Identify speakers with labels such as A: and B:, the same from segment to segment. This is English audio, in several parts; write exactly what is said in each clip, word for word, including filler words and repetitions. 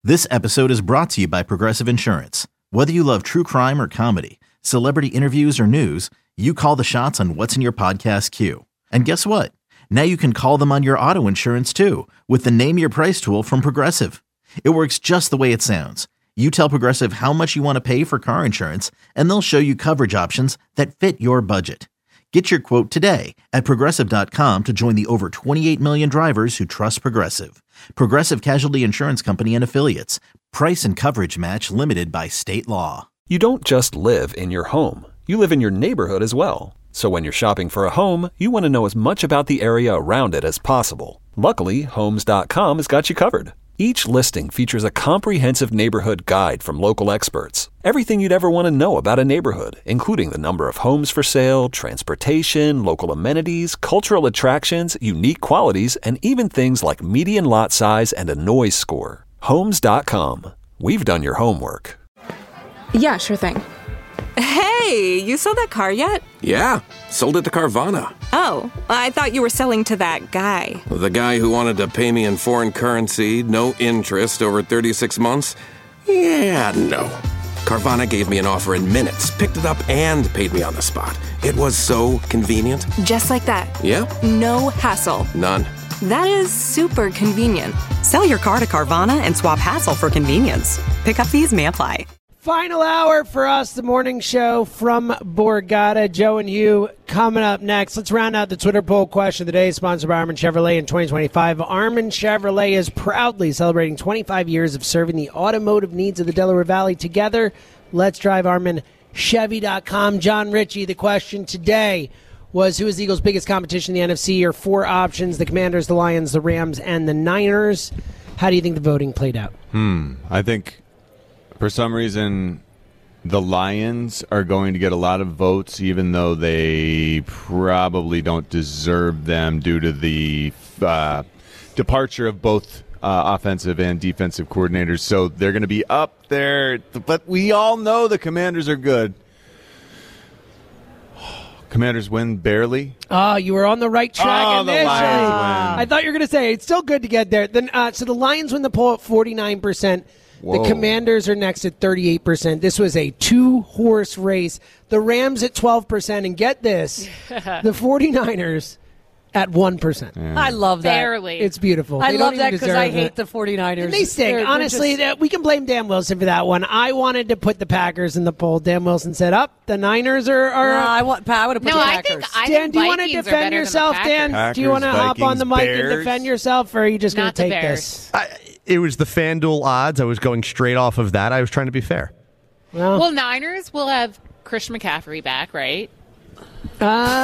A: This episode is brought to you by Progressive Insurance. Whether you love true crime or comedy, celebrity interviews or news, you call the shots on what's in your podcast queue. And guess what? Now you can call them on your auto insurance too with the Name Your Price tool from Progressive. It works just the way it sounds. You tell Progressive how much you want to pay for car insurance, and they'll show you coverage options that fit your budget. Get your quote today at Progressive dot com to join the over twenty-eight million drivers who trust Progressive. Progressive Casualty Insurance Company and Affiliates. Price and coverage match limited by state law.
B: You don't just live in your home. You live in your neighborhood as well. So when you're shopping for a home, you want to know as much about the area around it as possible. Luckily, Homes dot com has got you covered. Each listing features a comprehensive neighborhood guide from local experts. Everything you'd ever want to know about a neighborhood, including the number of homes for sale, transportation, local amenities, cultural attractions, unique qualities, and even things like median lot size and a noise score. Homes dot com. We've done your homework.
C: Yeah, sure thing. Hey, you sold that car yet?
D: Yeah, sold it to Carvana.
C: Oh, I thought you were selling to that guy.
D: The guy who wanted to pay me in foreign currency, no interest, over thirty-six months? Yeah, no. Carvana gave me an offer in minutes, picked it up, and paid me on the spot. It was so convenient.
C: Just like that.
D: Yeah?
C: No hassle.
D: None.
C: That is super convenient.
E: Sell your car to Carvana and swap hassle for convenience. Pickup fees may apply.
F: Final hour for us, the morning show from Borgata. Joe and Hugh coming up next. Let's round out the Twitter poll question of the day, sponsored by Armin Chevrolet in twenty twenty-five. Armin Chevrolet is proudly celebrating twenty-five years of serving the automotive needs of the Delaware Valley. Together, let's drive Armin Chevy dot com. John Ritchie, the question today was, who is the Eagles' biggest competition in the N F C? Your four options: the Commanders, the Lions, the Rams, and the Niners. How do you think the voting played out?
G: Hmm. I think for some reason the Lions are going to get a lot of votes, even though they probably don't deserve them due to the uh, departure of both uh, offensive and defensive coordinators. So they're going to be up there. But we all know the Commanders are good. Commanders win barely.
F: Oh, you were on the right track
G: oh,
F: initially.
G: The Lions win.
F: I thought you were going to say it's still good to get there. Then, uh, so the Lions win the poll at forty-nine percent.
G: Whoa.
F: The Commanders are next at thirty-eight percent. This was a two-horse race. The Rams at twelve percent. And get this, the 49ers at one percent.
G: Yeah.
H: I love that.
I: Barely.
F: It's beautiful.
H: I
F: They
H: love
F: don't
H: that
F: even
H: because I
F: deserve
H: hate
F: it.
H: the 49ers.
F: And they stink.
H: They're- they're
F: Honestly,
H: just-
F: that we can blame Dan Wilson for that one. I wanted to put the Packers in the poll. Dan Wilson said, up, the Niners are... are
H: No, I want. I would have put
I: No,
H: the
I: I
H: Packers.
I: think I
F: Dan,
I: think
F: do you want to
I: Vikings are
F: defend
I: better than the
F: yourself,
I: Packers.
F: Dan?
G: Packers,
F: do you want to hop on the mic
G: Vikings,
F: and
G: Bears.
F: defend yourself, or are you just going
I: Not
F: to
I: the
F: take
I: Bears.
F: this?
J: I, it was the FanDuel odds. I was going straight off of that. I was trying to be fair.
F: Well,
I: Well, Niners will have Christian McCaffrey back, right?
F: uh,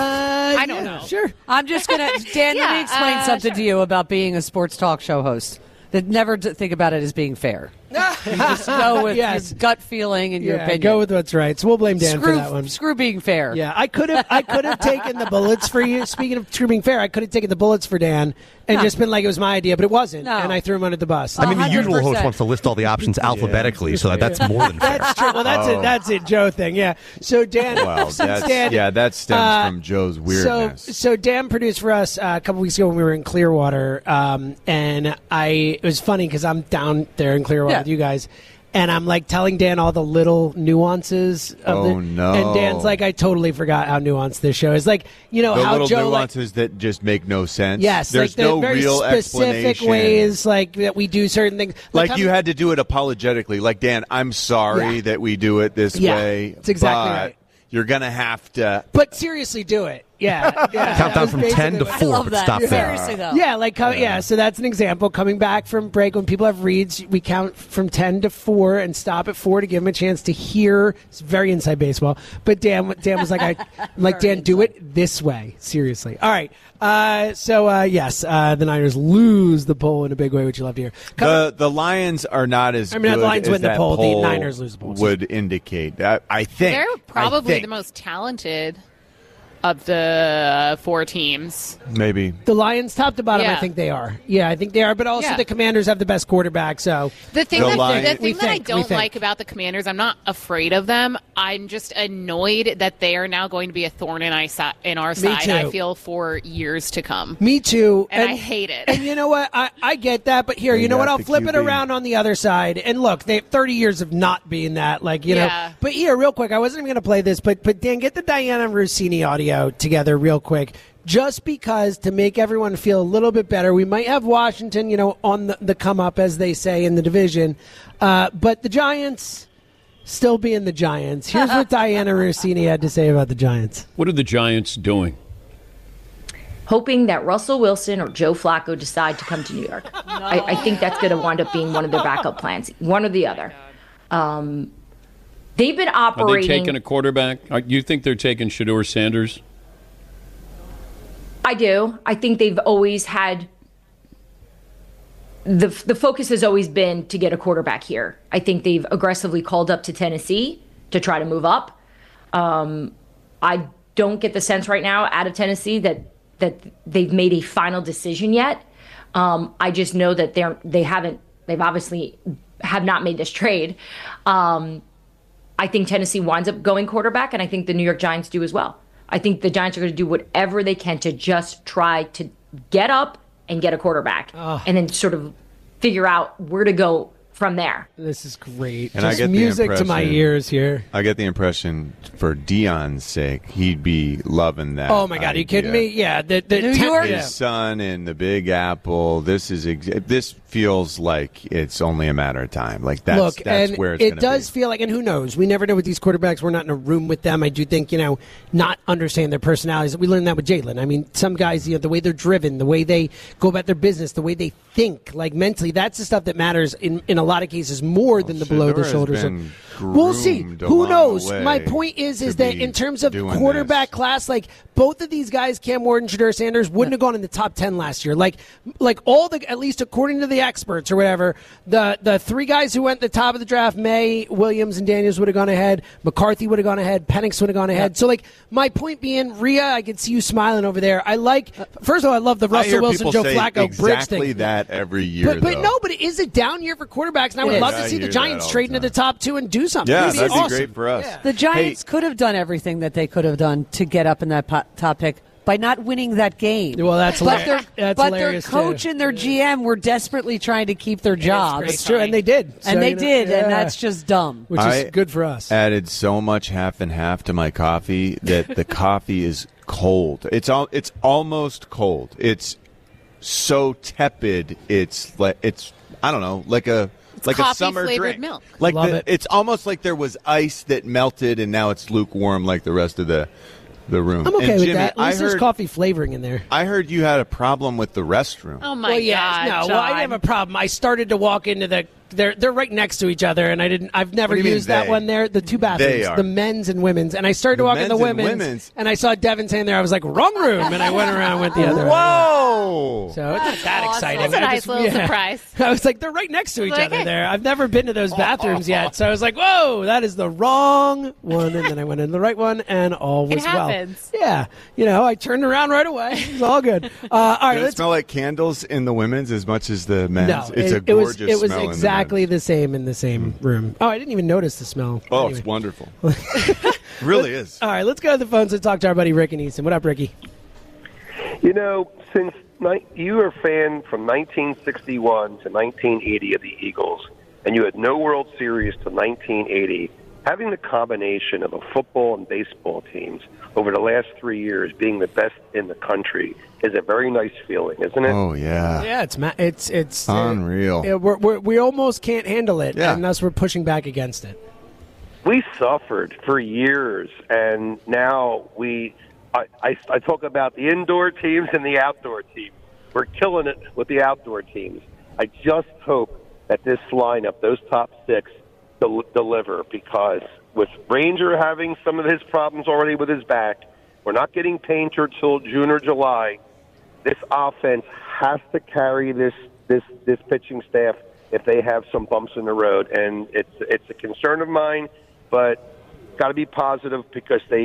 F: I
I: don't know.
F: Sure.
H: I'm just gonna Dan. let
I: Yeah,
H: me explain
I: uh,
H: something
I: sure.
H: to you about being a sports talk show host. That never d- think about it as being fair. You just go with
F: Yes.
H: your gut feeling and your
F: Yeah,
H: opinion.
F: go with what's right. So we'll blame Dan
H: screw,
F: for that one.
H: screw being fair.
F: Yeah, I could have I could have taken the bullets for you. Speaking of true being fair, I could have taken the bullets for Dan and
H: No.
F: just been like it was my idea, but it wasn't,
H: No.
F: and I threw him under the bus.
J: I mean, the
H: one hundred
J: usual host
H: percent.
J: wants to list all the options alphabetically, so that that's more than fair.
F: That's true. Well, that's
G: Oh.
F: it. That's it, Joe thing. Yeah. So Dan,
G: Well,
F: since
G: that's,
F: Dan,
G: yeah, that stems
F: uh,
G: from Joe's
F: So,
G: weirdness.
F: so Dan produced for us uh, a couple weeks ago when we were in Clearwater, um, and I it was funny because I'm down there in Clearwater
H: Yeah.
F: with you guys, and I'm like telling Dan all the little nuances. Of
G: Oh,
F: the,
G: no.
F: And Dan's like, I totally forgot how nuanced this show is. Like, you know
G: the
F: how
G: little
F: Joe like.
G: nuances that just make no sense.
F: Yes,
G: There's
F: like the
G: no
F: very
G: real
F: specific
G: explanation.
F: ways like that we do certain things.
G: Like
F: how
G: you
F: many-
G: had to do it apologetically. Like, Dan, I'm sorry
F: Yeah.
G: that we do it this
F: Yeah,
G: way.
F: it's exactly
G: but
F: right.
G: You're going to have to.
F: But seriously, do it. Yeah. yeah.
J: Count down
F: That's
J: from ten to
F: basically-
H: I
J: four,
H: love
J: but
H: that.
J: stop there.
H: Seriously though.
F: Yeah, like co- yeah. So that's an example. Coming back from break, when people have reads, we count from ten to four and stop at four to give them a chance to hear. It's very inside baseball. But Dan, Dan was like, I, I'm like Dan, do it this way. Seriously. All right. Uh, so uh, yes, uh, the Niners lose the poll in a big way, which you love to hear. Come-
G: The the Lions are not as
F: I mean, not
G: good
F: the Lions
G: as
F: win the
G: that
F: poll, the
G: poll
F: Niners lose the poll.
G: would indicate. I, I think
I: They're
G: I
I: probably
G: think.
I: the most talented. of the four teams.
G: Maybe.
F: The Lions, top to bottom,
I: Yeah.
F: I think they are. Yeah, I think they are. But also
I: Yeah.
F: the Commanders have the best quarterback. So
I: The thing,
G: The
I: that,
G: Lions-
I: the thing
F: We
I: that I
F: think, we
I: don't
F: think.
I: like about the Commanders, I'm not afraid of them. I'm just annoyed that they are now going to be a thorn in, I, si- in our side,
F: too.
I: I feel, for years to come.
F: me too.
I: And I hate it.
F: And you know what? I, I get that. But here,
G: They
F: you know what?
G: got
F: I'll
G: the
F: flip
G: Q
F: it
G: B.
F: around on the other side. And look, they have thirty years of not being that. Like, you
I: Yeah.
F: know. But here, real quick, I wasn't even going to play this. But, but Dan, get the Diana Rossini audio together real quick. Just because to make everyone feel a little bit better, we might have Washington, you know, on the, the come up, as they say, in the division. Uh, but the Giants still being the Giants. Here's what Diana Rossini had to say about the Giants.
K: What are the Giants doing?
L: Hoping that Russell Wilson or Joe Flacco decide to come to New York. I, I think that's going to wind up being one of their backup plans, one or the other. Um, they've been
K: Are they
L: operating.
K: taking a quarterback? Are, you think they're taking Shedeur Sanders?
L: I do. I think they've always had the the focus has always been to get a quarterback here. I think they've aggressively called up to Tennessee to try to move up. Um, I don't get the sense right now out of Tennessee that that they've made a final decision yet. Um, I just know that they're they haven't. They've obviously have not made this trade. Um, I think Tennessee winds up going quarterback, and I think the New York Giants do as well. I think the Giants are going to do whatever they can to just try to get up and get a quarterback, and then sort of figure out where to go from there.
F: This is great.
G: And
F: Just
G: I get
F: music
G: the
F: to my
G: impression-
F: ears here.
G: I get the impression, for Dion's sake, he'd be loving that.
F: Oh my God, are you kidding me? Yeah, the, the
H: New
F: ten-
H: York?
F: yeah.
G: His son in the Big Apple. This is ex- this feels like it's only a matter of time. Like that's
F: Look,
G: that's
F: and
G: where it's
F: it
G: gonna
F: does
G: be.
F: feel like, and who knows? We never know with these quarterbacks. We're not in a room with them. I do think, you know, not understand their personalities. We learned that with Jalen. I mean, some guys, you know, the way they're driven, the way they go about their business, the way they think, like mentally, that's the stuff that matters in, in a lot of cases more than the below the
G: Shedeur has
F: shoulder. So
G: been
F: we'll see.
G: groomed
F: Who
G: along
F: knows?
G: the way
F: My point is, is
G: to
F: that
G: be
F: in terms of
G: doing
F: quarterback
G: this.
F: class, like both of these guys, Cam Ward and Shedeur Sanders, wouldn't have gone in the top ten last year. Like, like all the, at least according to the experts or whatever, the the three guys who went at the top of the draft, May, Williams, and Daniels would have gone ahead. McCarthy would have gone ahead. Penix would have gone ahead. So, like, my point being, Rhea, I can see you smiling over there. I like. First of all, I love the
G: I hear
F: Russell Wilson,
G: people
F: Joe
G: say
F: Flacco bridge
G: exactly
F: thing.
G: that every year.
F: But, but
G: though.
F: no, but is it down year for quarterbacks? And I would
H: It
F: love
H: is.
F: to
G: I
F: see the
G: hear that
F: Giants
G: all the
F: trade into the top two and do something.
G: Yeah,
F: It'd
G: that'd be
F: awesome.
G: great for us.
F: Yeah.
H: The Giants could have done everything that they could have done to get up in that po- top pick by not winning that game.
F: Well, that's
H: but
F: hilar-
H: their,
F: that's
H: but their
F: hilarious,
H: coach
F: too.
H: and their G M were desperately trying to keep their jobs.
F: It's true, and they did. So,
H: and they
F: you know,
H: did,
F: yeah.
H: and that's just dumb.
F: Which is
G: I
F: good for us.
G: Added so much half and half to my coffee that the coffee is cold. It's all. It's almost cold. It's so tepid. It's like it's. I don't know, like a like a summer
I: coffee-flavored
G: drink.
I: milk.
G: Like
F: Love
G: the,
F: it.
G: it's almost like there was ice that melted and now it's lukewarm, like the rest of the the room.
F: I'm okay
G: and
F: with
G: Jimmy,
F: that. At least
G: I
F: there's
G: heard,
F: coffee flavoring in there.
G: I heard you had a problem with the restroom.
I: Oh my
F: well, yeah,
I: God,
F: no, well, I
I: John.
F: didn't have a problem. I started to walk into the. They're they're right next to each other, and I didn't. I've never
G: What do you mean
F: used that
G: they?
F: one there. The two bathrooms,
G: They are.
F: the men's and women's, and I started to
G: The
F: walk in the
G: men's and
F: women's,
G: women's?
F: and I saw Devin saying there. I was like, wrong room, and I went around with the other.
G: Whoa!
F: So it's not that
I: awesome.
F: exciting.
I: That's a
F: I
I: nice
F: just-
I: little
F: yeah.
I: surprise.
F: I was like, they're right next to each
I: Like,
F: other
I: hey.
F: there. I've never been to those bathrooms yet, so I was like, whoa, that is the wrong one, and then I went in the right one, and all was
I: It
F: well.
I: happens.
F: Yeah, you know, I turned around right away. It was all good. Uh, all right,
G: Did it
F: let's
G: smell like candles in the women's as much as the men's?
F: No,
G: it's
F: it,
G: a
F: it was
G: gorgeous
F: it was
G: smell in the
F: exactly
G: men's.
F: the same in the same room. Oh, I didn't even notice the smell.
G: Oh,
F: Anyway.
G: it's wonderful. It really is.
F: All right, let's go to the phones and talk to our buddy Rick and Easton. What up, Ricky?
M: You know, since ni- you were a fan from nineteen sixty-one to nineteen eighty of the Eagles, and you had no World Series to nineteen eighty, having the combination of a football and baseball teams over the last three years being the best in the country is a very nice feeling, isn't it?
G: Oh yeah.
F: Yeah, it's ma- it's it's
G: Unreal.
F: Uh, we're, we're, we almost can't handle it,
M: Yeah.
F: and thus we're pushing back against it.
M: We suffered for years, and now we. I, I, I talk about the indoor teams and the outdoor teams. We're killing it with the outdoor teams. I just hope that this lineup, those top six, del- deliver because with Ranger having some of his problems already with his back, we're not getting Painter till June or July. This offense has to carry this this this pitching staff if they have some bumps in the road, and it's it's a concern of mine. But got to be positive because they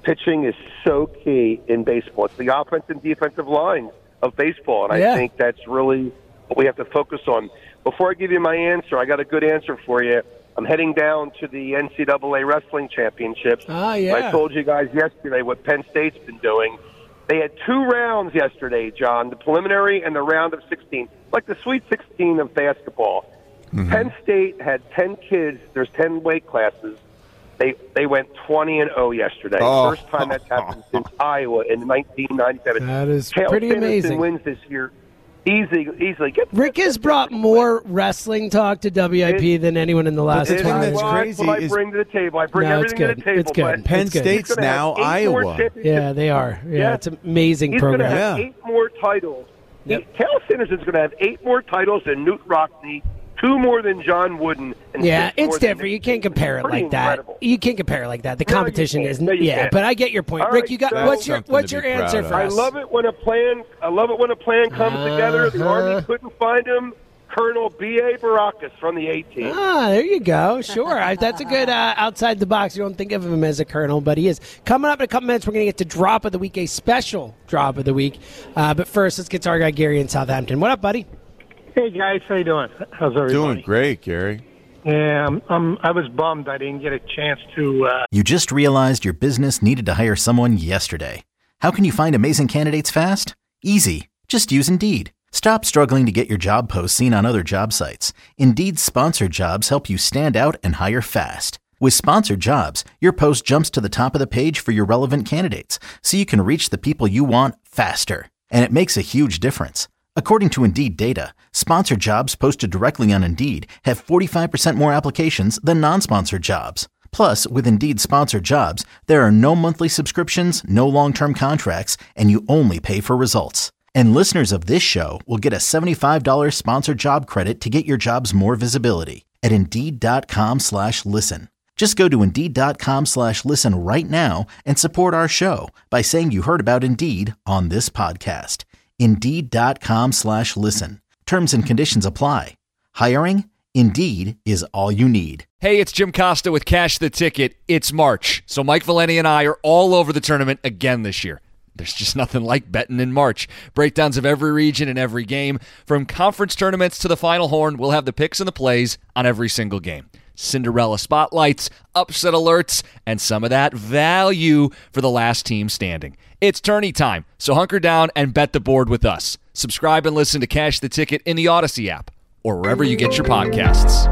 M: pitching is so key in baseball. It's the offensive and defensive line of baseball, and
F: Yeah.
M: I think that's really what we have to focus on. Before I give you my answer, I got a good answer for you. I'm heading down to the N C double A Wrestling Championships.
F: Ah, yeah.
M: I told you guys yesterday what Penn State's been doing. They had two rounds yesterday, John, the preliminary and the round of sixteen, like the Sweet sixteen of basketball.
G: Mm-hmm.
M: Penn State had ten kids. There's ten weight classes. They they went twenty and oh yesterday.
G: Oh.
M: First time that's happened since Iowa in nineteen ninety-seven.
F: That is
M: Cale
F: pretty
M: Sanderson
F: amazing.
M: wins this year. Easy, easily. Get,
F: Rick has brought more wrestling talk to W I P than anyone in the last
G: the thing
F: twenty
G: that's
F: years.
M: Well,
G: crazy
M: what I
G: is-
M: bring to the table. I bring
F: No, it's
M: everything to
F: good.
M: the table.
F: It's good.
M: but
G: Penn
F: It's good.
G: State's
M: he's gonna have
G: now
M: eight more
G: Iowa.
M: championships.
F: Yeah, they are. Yeah,
M: Yeah.
F: it's an amazing
M: He's
F: program.
M: going to have
G: Yeah.
M: eight more titles.
F: Yep.
M: Cal Sanderson's going to have eight more titles than Newt Rockney, two more than John Wooden. And
F: Yeah,
M: six more
F: it's
M: than
F: different.
M: Nick
F: You can't compare it
M: Pretty
F: like that.
M: incredible.
F: You can't compare it like that. The
M: No, you
F: competition
M: can't.
F: is
M: No, you
F: yeah,
M: can't.
F: but I get your point.
M: All
F: Rick,
M: right,
F: you got
M: so-
F: what's your
G: Something
F: what's
G: to
F: your
G: be proud
F: answer
G: of.
F: for
M: I
F: us?
M: love it when a plan. I love it when a plan comes together. The
F: Uh-huh.
M: Army couldn't find him. Colonel B A Baracus from the A-Team.
F: Ah, there you go. Sure. I, that's a good uh, outside the box. You don't think of him as a colonel, but he is. Coming up in a couple minutes, we're going to get to Drop of the Week, a special Drop of the Week. Uh, but first, let's get to our guy, Gary, in Southampton. What up, buddy?
N: Hey guys, how you doing? How's everybody?
G: Doing great, Gary.
N: Yeah, I'm, I'm, I was bummed I didn't get a chance to. Uh,
A: You just realized your business needed to hire someone yesterday. How can you find amazing candidates fast? Easy. Just use Indeed. Stop struggling to get your job posts seen on other job sites. Indeed's sponsored jobs help you stand out and hire fast. With sponsored jobs, your post jumps to the top of the page for your relevant candidates, so you can reach the people you want faster. And it makes a huge difference. According to Indeed data, sponsored jobs posted directly on Indeed have forty-five percent more applications than non-sponsored jobs. Plus, with Indeed sponsored jobs, there are no monthly subscriptions, no long-term contracts, and you only pay for results. And listeners of this show will get a seventy-five dollars sponsored job credit to get your jobs more visibility at Indeed.com slash listen. Just go to Indeed.com slash listen right now and support our show by saying you heard about Indeed on this podcast. Indeed.com slash listen. Terms and conditions apply. Hiring? Indeed is all you need.
O: Hey, it's Jim Costa with Cash the Ticket. It's March, so Mike Valeni and I are all over the tournament again this year. There's just nothing like betting in March. Breakdowns of every region and every game. From conference tournaments to the Final Horn, we'll have the picks and the plays on every single game. Cinderella spotlights, upset alerts, and some of that value for the last team standing. It's tourney time, so hunker down and bet the board with us. Subscribe and listen to Cash the Ticket in the Odyssey app or wherever you get your podcasts.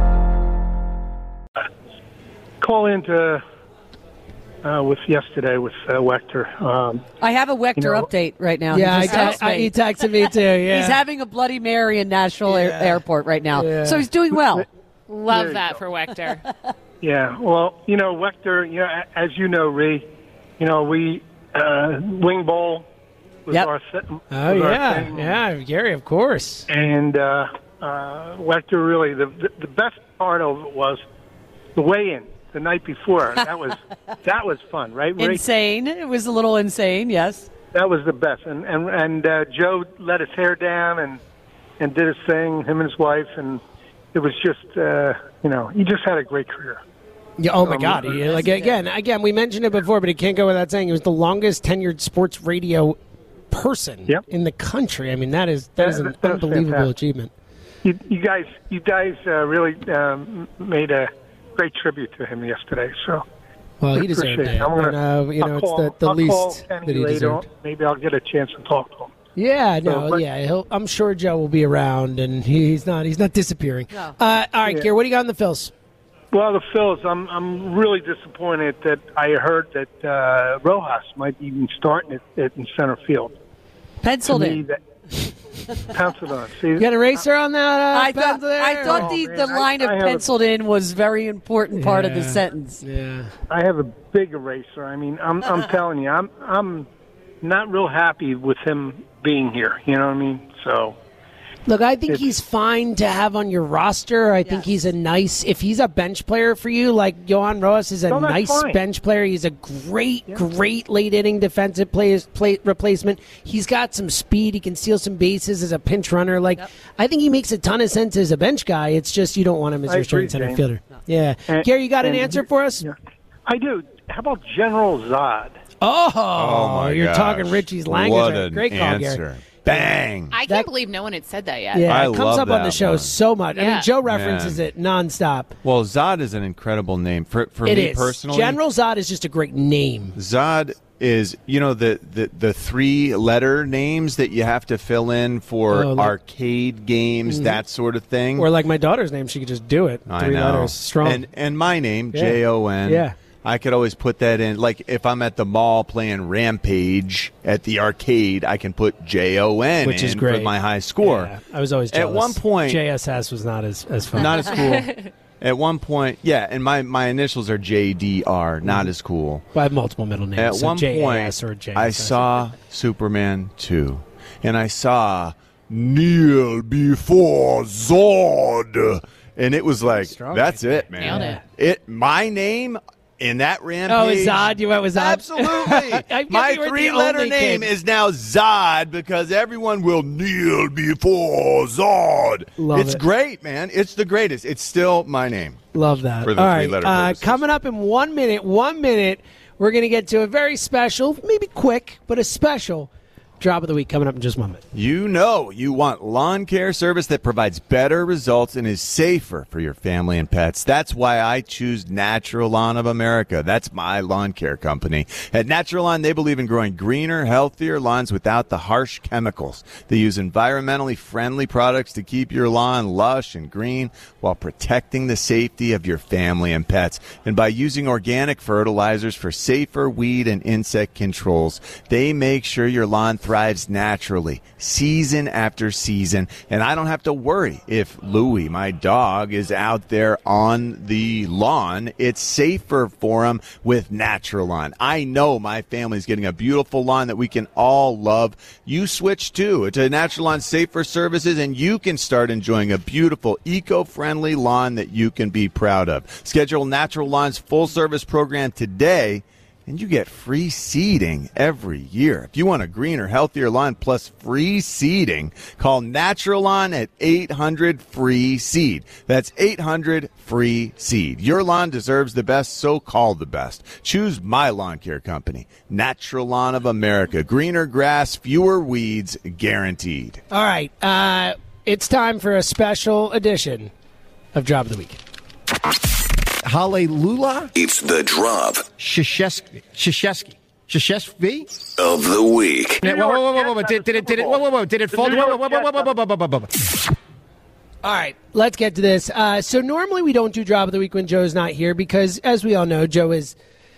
N: call into uh, with yesterday with uh, Wechter. Um,
H: I have a Wechter
N: you know,
H: update right now.
F: Yeah,
H: He just
F: I,
H: texted
F: I,
H: me.
F: he texted me too. Yeah,
H: He's having a Bloody Mary in Nashville Air-
F: Yeah.
H: Airport right now,
F: Yeah.
H: so he's doing well.
I: Love
N: you
I: that
N: go.
I: for Wechter.
N: yeah, well, you know, Wechter, you know, a- as you know, Ree, you know, we, uh, Wing Bowl was
H: Yep.
N: our set.
F: Oh
N: was our
F: yeah,
N: thing.
F: yeah, Gary, of course.
N: And uh, uh, Wechter really, the, the the best part of it was the weigh-in the night before. That was that was fun, right? Ray?
H: Insane. It was a little insane, yes.
N: That was the best. And and and uh, Joe let his hair down and and did his thing. Him and his wife, and it was just uh, you know he just had a great career.
F: Yeah, oh my
N: Um,
F: God! He- like again, again, we mentioned it before, but it can't go without saying he was the longest tenured sports radio person
N: Yep.
F: in the country. I mean, that is that is an
N: That- that was
F: unbelievable
N: fantastic.
F: achievement.
N: You, you guys, you guys uh, really um, made a great tribute to him yesterday. So
F: Well, he
N: I
F: deserved
N: appreciate
F: it.
N: I'm gonna,
F: And, uh, you know,
N: I'll
F: it's
N: call,
F: the, the
N: I'll
F: least
N: call
F: that
N: Kenny
F: he
N: later.
F: deserved.
N: Maybe I'll get a chance to talk to him.
F: Yeah, no,
N: So, but-
F: yeah. He'll, I'm sure Joe will be around, and he's not. He's not disappearing.
H: No.
F: Uh, all right,
N: Yeah.
F: Gary, what do you got in the Phils?
N: Well, the Phils, I'm I'm really disappointed that I heard that uh, Rojas might even start it, it in center field.
H: Penciled
N: To me,
H: in.
N: that, penciled on. See,
F: You got an eraser on that? Uh,
H: I thought,
F: pencil there?
H: I thought
N: Oh,
H: the,
N: man,
H: the
N: I-
H: line of
N: I have a-
H: penciled in was very important part of the
F: Yeah.
H: sentence.
F: Yeah.
N: I have a big eraser. I mean, I'm I'm telling you, I'm I'm not real happy with him being here. You know what I mean? So
F: Look, I think
N: It's-
F: he's fine to have on your roster. I think he's a nice, if he's a bench player for you, like Johan Rojas is a
N: No, that's
F: nice
N: fine.
F: bench player. He's a great, great late inning defensive play, play replacement. He's got some speed. He can steal some bases as a pinch runner. Like, I think he makes a ton of sense as a bench guy. It's just you don't want him as
N: I
F: your starting
N: agree,
F: center
N: James.
F: fielder. Yeah.
N: And-
F: Gary, you got an
N: and-
F: answer for us?
N: yeah. I do. How about General Zod?
F: Oh,
G: Oh, my
F: you're
G: gosh.
F: talking Richie's language.
G: What
F: right?
G: an
F: Great call,
G: answer.
F: Gary.
G: Bang.
I: I can't believe no one had said that yet.
F: Yeah,
G: I
F: it comes
G: love
F: up on the
G: that
F: show
G: one.
F: so much. I
I: Yeah.
F: mean, Joe references
G: Man.
F: it nonstop.
G: Well, Zod is an incredible name. For, for
F: It
G: me
F: is.
G: personally,
F: General Zod is just a great name.
G: Zod is, you know, the, the, the three-letter names that you have to fill in for
F: Oh, like-
G: arcade games,
F: Mhm.
G: that sort of thing.
F: Or like my daughter's name, she could just do it.
G: I
F: Three
G: know.
F: letters, strong.
G: And, and my name,
F: Yeah.
G: J O N.
F: Yeah.
G: I could always put that in. Like, if I'm at the mall playing Rampage at the arcade, I can put J O N
F: Which is
G: in
F: great.
G: for my high score.
F: Yeah, I was always jealous.
G: At one point...
F: J S S was not as, as fun.
G: Not as cool. At one point, yeah, and my, my initials are J D R, not as cool.
F: I have multiple middle names.
G: At
F: so
G: one
F: J A
G: point,
F: S or J S S.
G: I saw Superman two, and I saw Kneel Before Zod, and it was like,
F: Strong.
G: that's it, man.
I: Nailed it.
G: It my name in that Rampage.
F: Oh, is Zod? You went with Zod?
G: Absolutely.
F: I guess
G: My
F: you were the
G: three-letter
F: only
G: name
F: kid.
G: is now Zod because everyone will kneel before Zod.
F: Love
G: it's
F: it.
G: great, man. It's the greatest. It's still my name.
F: Love that.
G: For the
F: All right,
G: three-letter
F: uh,
G: purposes.
F: coming up in one minute, one minute, we're going to get to a very special, maybe quick, but a special drop of the week coming up in just one minute.
G: You know you want lawn care service that provides better results and is safer for your family and pets. That's why I choose Natural Lawn of America. That's my lawn care company. At Natural Lawn, they believe in growing greener, healthier lawns without the harsh chemicals. They use environmentally friendly products to keep your lawn lush and green while protecting the safety of your family and pets. And by using organic fertilizers for safer weed and insect controls, they make sure your lawn thrives naturally, season after season, and I don't have to worry if Louie, my dog, is out there on the lawn. It's safer for him with Natural Lawn. I know my family's getting a beautiful lawn that we can all love. You switch too to Natural Lawn Safer Services, and you can start enjoying a beautiful, eco-friendly lawn that you can be proud of. Schedule Natural Lawn's full-service program today, and you get free seeding every year. If you want a greener, healthier lawn plus free seeding, call Natural Lawn at eight hundred free seed. That's eight hundred free seed. Your lawn deserves the best, so call the best. Choose my lawn care company, Natural Lawn of America. Greener grass, fewer weeds, guaranteed.
F: All right, uh, it's time for a special edition of Drop of the Week.
J: Hallelujah.
P: It's the drop
J: Shashesky. Shashesky. Shashesky?
P: of the week.
J: Whoa, whoa, whoa, whoa, whoa. Did, did it, did it, whoa, whoa, whoa. Did it fall? Whoa, whoa, whoa, whoa, whoa, whoa, whoa, whoa, whoa, whoa.
F: All right, let's get to this. Uh, so normally we don't do Drop of the Week when Joe's not here because, as we all know, Joe is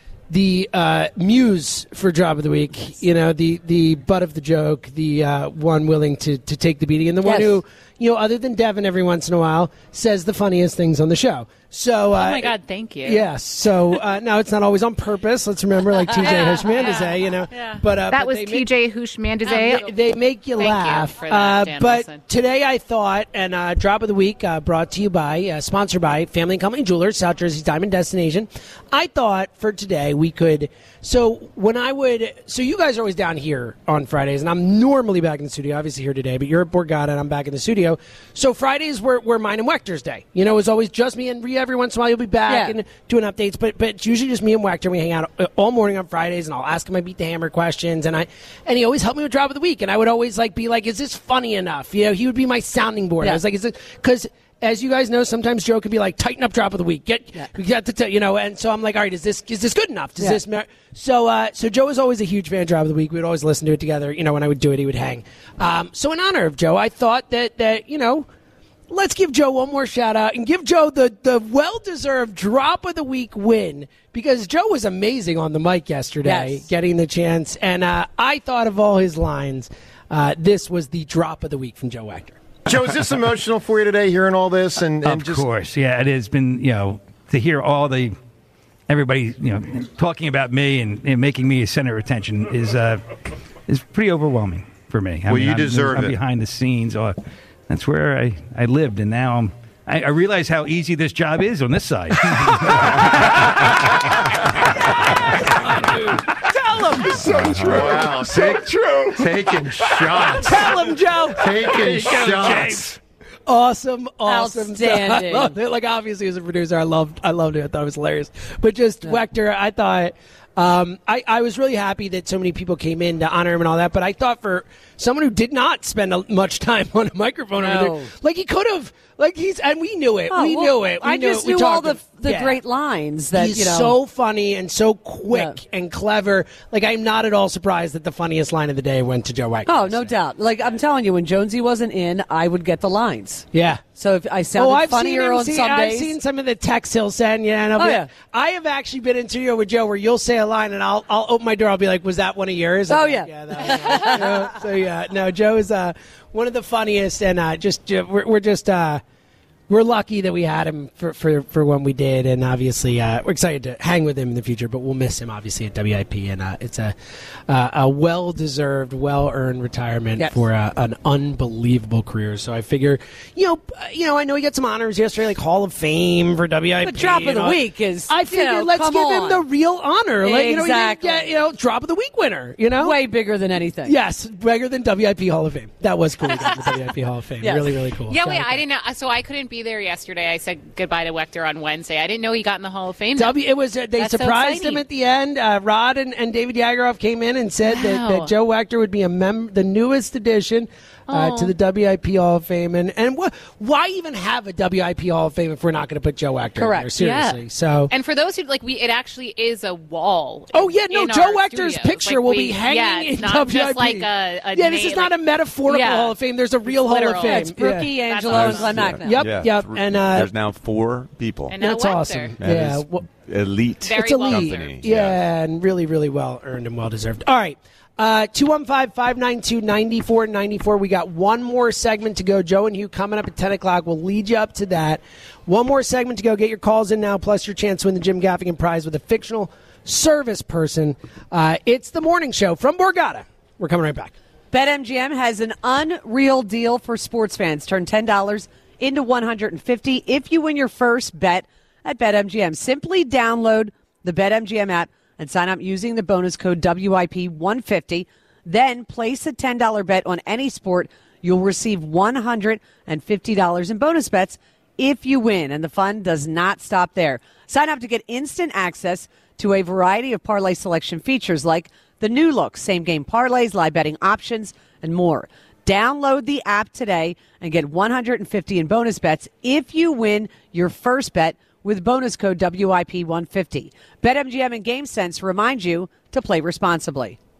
F: the uh, muse for Drop of the Week. You know, the, the butt of the joke, the uh, one willing to, to take the beating, and the one
H: Yes.
F: who, you know, other than Devin every once in a while, says the funniest things on the show. So, uh,
I: Oh my God, thank you.
F: Yes. So uh, now it's not always on purpose. Let's remember, like T J
I: Yeah,
F: Hushmandzadeh,
I: yeah,
F: you know.
I: yeah.
F: But uh,
I: That
F: but
I: was
F: they
I: T
F: make-
I: J Hushmandzadeh.
F: they, they make you
I: Thank you
F: laugh.
I: for that,
F: uh,
I: Dan
F: but
I: Wilson.
F: today I thought, and uh, Drop of the Week uh, brought to you by, uh, sponsored by Family and Company Jewelers, South Jersey's Diamond Destination. I thought for today we could. So when I would, so you guys are always down here on Fridays, and I'm normally back in the studio. Obviously here today, but you're at Borgata, and I'm back in the studio. So Fridays were, were mine and Wechter's day. You know, it was always just me and Rhea. Every once in a while, you'll be back
H: Yeah.
F: and doing updates, but but it's usually just me and Wechter. We hang out uh, all morning on Fridays, and I'll ask him my beat the hammer questions, and I and he always helped me with Drop of the Week, and I would always like be like, "Is this funny enough?" You know, he would be my sounding board.
H: Yeah.
F: I was like, "Is it?" Because as you guys know, sometimes Joe could be like, "Tighten up Drop of the Week, get we got to," t-, you know, and so I'm like, "All right, is this is this good enough? Does
H: Yeah.
F: this?" Mer-? So uh, so Joe was always a huge fan of Drop of the Week. We'd always listen to it together. You know, when I would do it, he would hang. Um, so in honor of Joe, I thought that that you know. Let's give Joe one more shout out and give Joe the, the well deserved Drop of the Week win because Joe was amazing on the mic yesterday,
H: Yes.
F: getting the chance. And uh, I thought of all his lines. Uh, this was the Drop of the Week from Joe Wechter.
Q: Joe, is this emotional for you today, hearing all this? And, and
R: of
Q: just
R: course, yeah, it has been. You know, to hear all the everybody, you know, talking about me and, and making me a center of attention is uh, is pretty overwhelming for me. I
Q: Well, you
R: I'm,
Q: deserve
R: I'm
Q: it.
R: behind the scenes. Uh, that's where I, I lived, and now I'm. I, I realize how easy this job is on this side.
F: Tell him.
Q: So true. Wow.
F: So
Q: Take-
F: true.
Q: Taking shots.
F: Tell him, Joe.
Q: Taking
F: There you go,
Q: shots.
F: James. Awesome, awesome.
H: Outstanding.
F: I loved it. Like, obviously, as a producer, I loved, I loved it. I thought it was hilarious. But just Wechter, I thought, Um, I, I was really happy that so many people came in to honor him and all that, but I thought for someone who did not spend a, much time on a microphone over
H: No.
F: there, like he could have, like he's, and we knew it.
H: Oh,
F: we
H: well,
F: knew it. We
H: I
F: knew
H: just
F: it. We
H: knew all
F: talked
H: the
F: to-
H: the
F: yeah.
H: great lines that
F: He's
H: you know.
F: so funny and so quick and clever. Like, I'm not at all surprised that the funniest line of the day went to Joe Wagner.
H: Oh, no doubt. Like I'm telling you, when Jonesy wasn't in, I would get the lines.
F: Yeah.
H: So if I sounded
F: oh, I've
H: funnier
F: seen him,
H: on
F: see,
H: some
F: I've
H: days.
F: seen some of the texts he'll send. Yeah, and I'll
H: Oh,
F: be,
H: yeah.
F: I have actually been in studio with Joe where you'll say a line and I'll I'll open my door. I'll be like, "Was that one of yours?"
H: Oh,
F: I'm
H: yeah.
F: like, yeah. That was mine. Yeah, so yeah, no, Joe is uh, one of the funniest, and uh, just uh, we're, we're just. Uh, We're lucky that we had him for, for, for when we did, and obviously uh, we're excited to hang with him in the future, but we'll miss him, obviously, at W I P, and uh, it's a uh, a well-deserved, well-earned retirement
H: Yes.
F: for uh, an unbelievable career. So I figure, you know, uh, you know, I know he got some honors yesterday, like Hall of Fame for W I P.
H: The drop of
F: and
H: the
F: all-
H: week is,
F: I
H: you
F: figured,
H: know,
F: let's
H: come
F: give him
H: on.
F: the real honor. Like, you know, he didn't
H: Exactly.
F: get, you know, drop of the week winner, you know?
H: Way bigger than anything.
F: Yes, bigger than W I P Hall of Fame. That was cool, he got the W I P Hall of Fame.
H: Yes.
F: Really, really cool.
I: Yeah,
F: Shout
I: wait,
F: out
I: I didn't know. So I couldn't be there yesterday. I said goodbye to Wechter on Wednesday. I didn't know he got in the Hall of Fame.
F: W, it was uh, they
I: That's so
F: surprised him
I: exciting.
F: at the end. Uh, Rod and, and David Yageroff came in and said that,
I: Wow.
F: that Joe Wachter would be a mem- the newest addition uh,
I: Oh.
F: to the W I P Hall of Fame. And and wh- why even have a W I P Hall of Fame if we're not going to put Joe Wachter
H: Correct.
F: in there? Seriously.
I: Yeah.
F: So.
I: And for those who like, we it actually is a wall.
F: Oh yeah, no.
I: in
F: Joe
I: our
F: Wachter's
I: studios.
F: picture
I: Like,
F: will
I: we-
F: be hanging
I: yeah,
F: in
I: it's not
F: W I P.
I: just like a, a
F: yeah, this
I: name,
F: is not
I: like-
F: a metaphorical
I: Yeah.
F: Hall of Fame. There's a real Hall of
I: Literal.
F: Fame.
H: Yeah, it's Brookie,
F: Yeah.
H: Angelo,
I: That's
H: and Glenn
I: awesome.
H: Macnow.
F: Yep,
G: Yeah,
F: yep.
G: three-
F: And uh,
G: there's now four people.
I: And now
F: that's
I: Wechter.
F: awesome.
G: That
F: yeah.
G: is
F: well,
G: elite.
I: Very
F: it's elite.
G: company.
F: Yeah, and really, really well earned and well deserved. All right. Uh, two one five, five nine two, nine four nine four. We got one more segment to go. Joe and Hugh coming up at ten o'clock. We'll lead you up to that. One more segment to go. Get your calls in now, plus your chance to win the Jim Gaffigan prize with a fictional service person. Uh, it's the morning show from Borgata. We're coming right back.
H: BetMGM has an unreal deal for sports fans. Turn ten dollars into one hundred fifty dollars if you win your first bet at BetMGM. Simply download the BetMGM app and sign up using the bonus code W I P one fifty. Then place a ten dollars bet on any sport. You'll receive one hundred fifty dollars in bonus bets if you win. And the fun does not stop there. Sign up to get instant access to a variety of parlay selection features like the new look, same game parlays, live betting options, and more. Download the app today and get one hundred fifty in bonus bets if you win your first bet with bonus code W I P one fifty. BetMGM and GameSense remind you to play responsibly.